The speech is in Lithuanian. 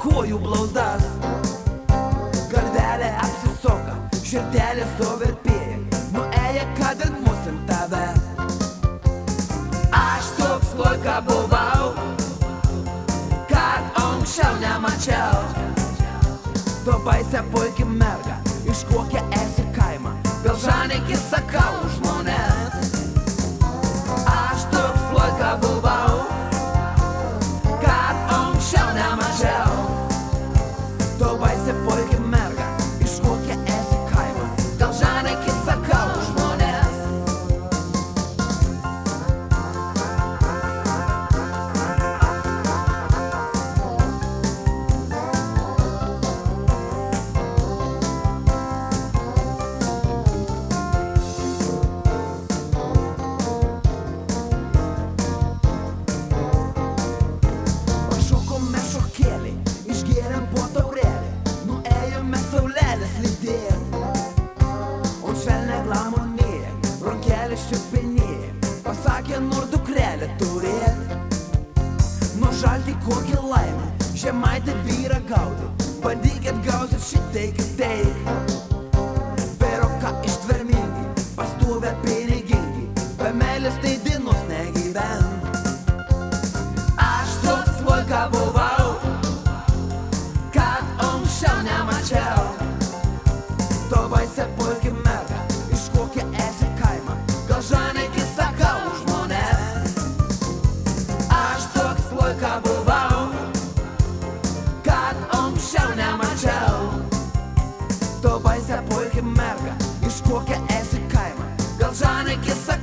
kojų blauzdas. Galvelė apsisuka, širdelė suvirpėja, nuėję kad ir musint tave. Aš toks loika buvau, kad anksčiau nemačiau. Tu baisia puikia merga, iš kokia esi kaimą, gal žanėki sakau žmonės. Aš toks loika buvau, kad anksčiau nemačiau. Tu baisia puikia merga, iš kokia esi kaimą, gal žanėki sakau žmonės. Pašokome šokėlį, išgėrėm po taurelį, nuėjome saulelės lydėt. O švelnė glamonėje, bronkelės čiupinėje, pasakė nor dukrelę turėt. Nužalti kokį laimę, žemaitį vyrą gauti, bandykit gausit šitai kitaip. Peroka ištvermingi, pastuvę pinigingi, be meilės tai dienos negyven. Aš toks loika buvau, kad anksčiau nemačiau. Tu baisia puikia merga, iš kokia esi kaimą, gal žanėki sakau žmonės. Aš toks loika buvau, kad anksčiau nemačiau. Tu baisia puikia merga, iš kokia esi kaimą, gal žanėki sakau.